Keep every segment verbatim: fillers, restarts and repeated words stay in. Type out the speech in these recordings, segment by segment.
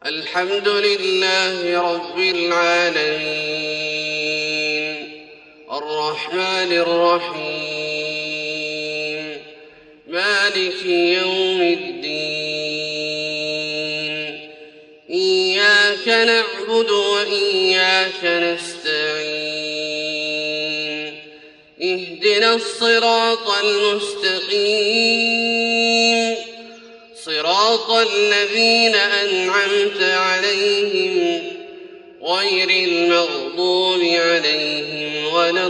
الحمد لله رب العالمين الرحمن الرحيم مالك يوم الدين إياك نعبد وإياك نستعين اهدنا الصراط المستقيم صراط الذين أنعمت عليهم غير المغضوب عليهم ولا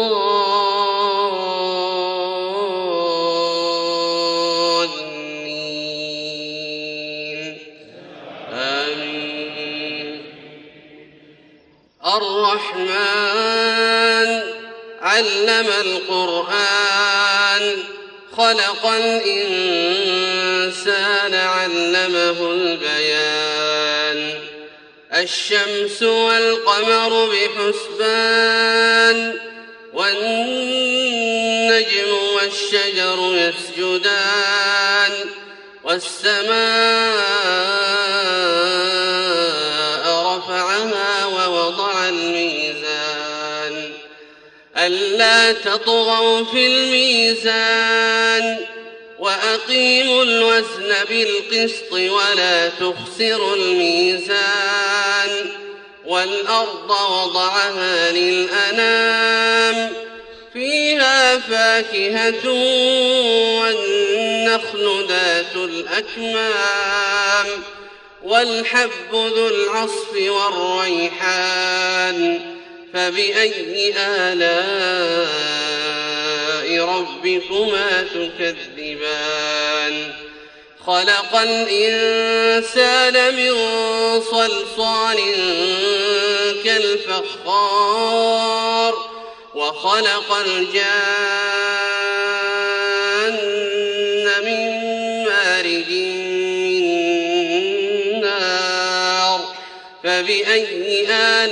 الضالين آمين. الرحمن علم القرآن خلق الإنسان علمه البيان الشمس والقمر بحسبان والنجم والشجر يسجدان والسماء رفعها ووضع الميزان ألا تطغوا في الميزان وأقيموا الوزن بالقسط ولا تخسروا الميزان والأرض وضعها للأنام فيها فاكهة والنخل ذات الأكمام والحب ذو العصف والريحان فبأي آلاء ربكما تكذبان خلق الإنسان من صلصال كالفخار وخلق الجان من مارج من نار فبأي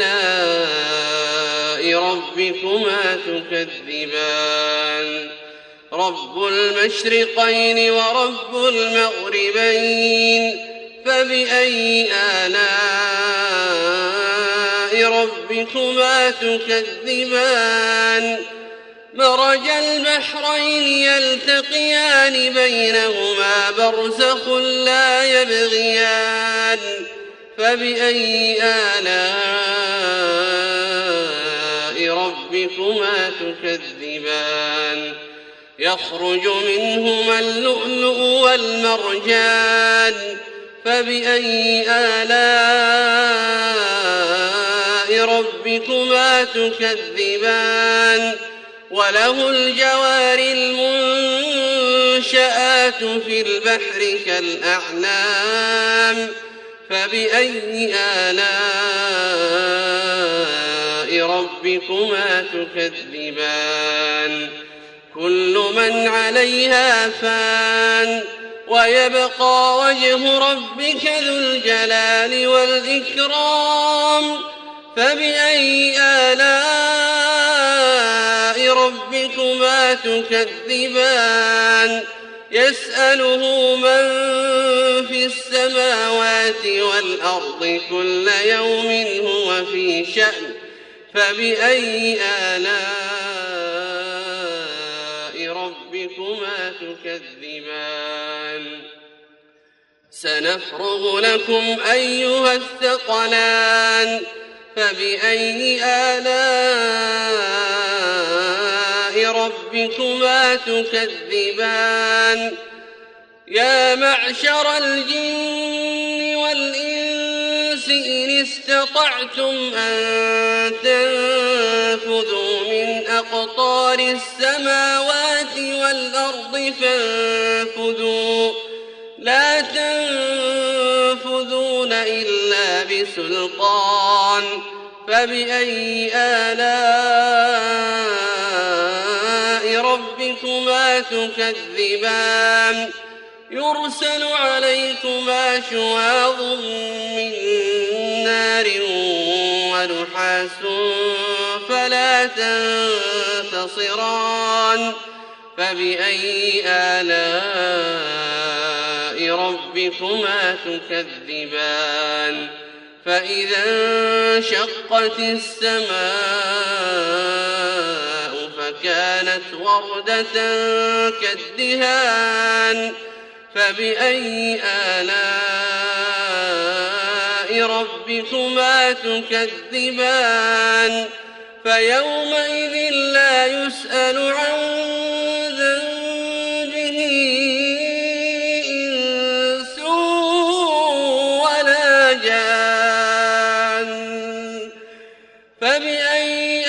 آلاء ربكما تكذبان رب المشرقين ورب المغربين فبأي آلاء ربكما تكذبان مرج البحرين يلتقيان بينهما برزخ لا يبغيان فبأي آلاء ربكما تكذبان يخرج منهما اللؤلؤ والمرجان فبأي آلاء ربكما تكذبان وله الجوار المنشآت في البحر كالأعلام فبأي آلاء ربكما تكذبان كل من عليها فان ويبقى وجه ربك ذو الجلال والإكرام فبأي آلاء ربكما تكذبان يسأله من في السماوات والأرض كل يوم هو في شأن فبأي آلاء ربكما تكذبان سنفرغ لكم أيها الثقلان فبأي آلاء ربكما تكذبان يا معشر الجن والإنس إن استطعتم أن تنفذوا من أقطار السماوات والأرض فانفذوا لا تنفذون إلا بسلطان فبأي آلاء ربكما تكذبان يرسل عليكما شواظ من نار ونحاس فلا تنتصران فبأي آلاء ربكما تكذبان فإذا انشقت السماء فكانت وردة كالدهان فبأي آلاء ربكما تكذبان فيومئذ لا يسأل عن ذنبه إنس ولا جان فبأي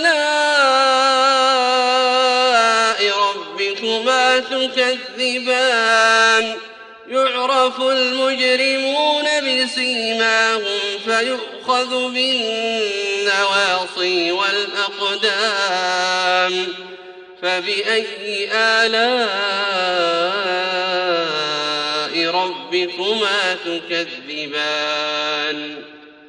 آلاء ربكما تكذبان يعرف المجرمون بسيماهم فيؤخذ بالنواصي والأقدام فبأي آلاء ربكما تكذبان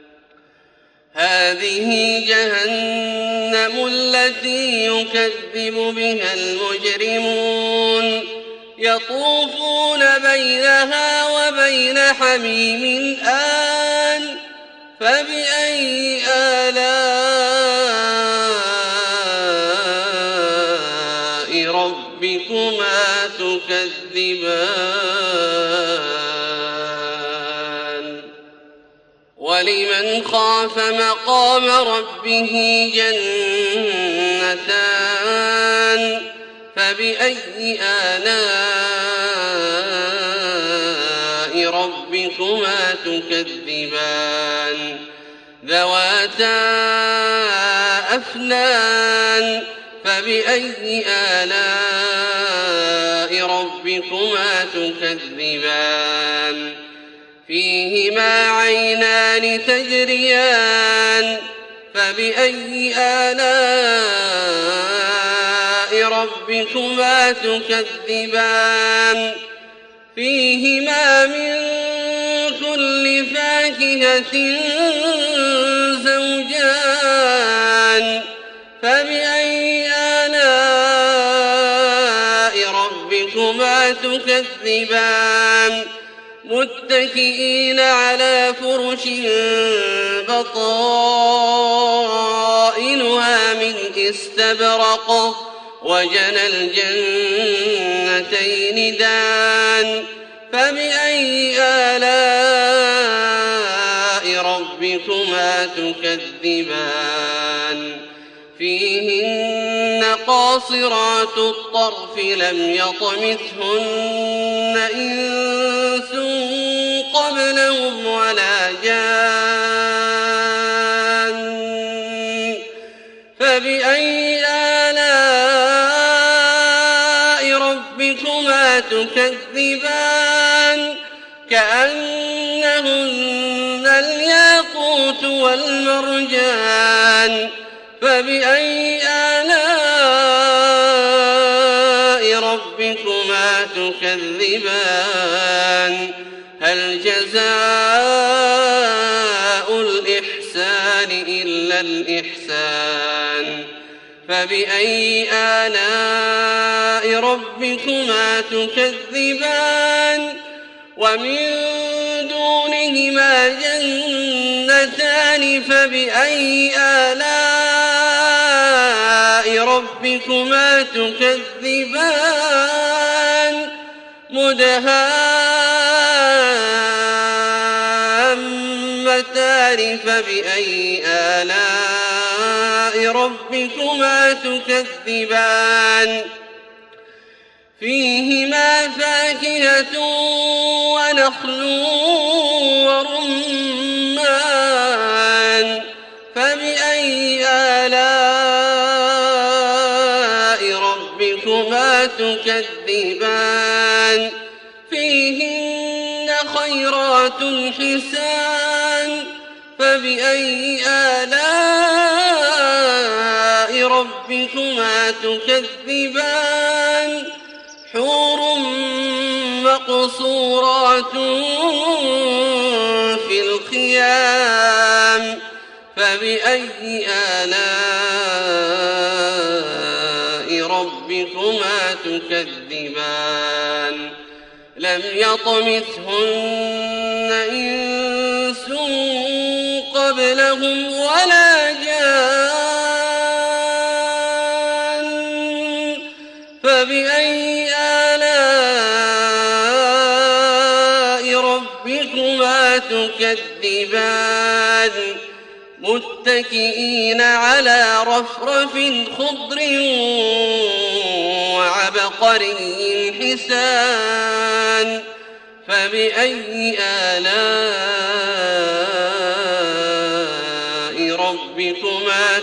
هذه جهنم التي يكذب بها المجرمون يطوفون بينها وبين حميم آن فبأي آلاء ربكما تكذبان ولمن خاف مقام ربه جنتان فبأي آلاء ربكما تكذبان ذواتا أفنان فبأي آلاء ربكما تكذبان فيهما عينان تجريان فبأي آلاء ربكما تكذبان فيهما من كل فاكهة زوجان فبأي آلاء ربكما تكذبان متكئين على فرش بطائنها من استبرق وجنى الجنتين دان فبأي آلاء ربكما تكذبان فيهن قاصرات الطرف لم يطمثهن إنس قبلهم ولا جان فبأي آلاء ربكما تكذبان كأنهن الياقوت والمرجان فبأي آلاء ربكما تكذبان هل جزاء الإحسان إلا الإحسان فبأي آلاء ربكما تكذبان ومن دونهما جنتان فبأي آلاء ربكما تكذبان مدهامتان فبأي آلاء ربكما تكذبان فيهما فاكهة ونخل ورمان فبأي آلاء ربكما تكذبان فيهن خيرات حسان فبأي آلاء ربكما تكذبان حور مقصورات في الخيام فبأي آلاء ربكما تكذبان لم يطمثهن إنس قبلهم ولا جان فبأي آلاء ربكما تكذبان متكئين على رفرف خضر وعبقري حسان فبأي آلاء ربكما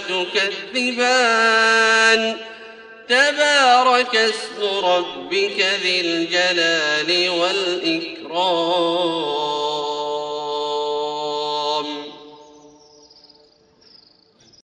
تكذبان تبارك اسم ربك ذي الجلال والإكرام.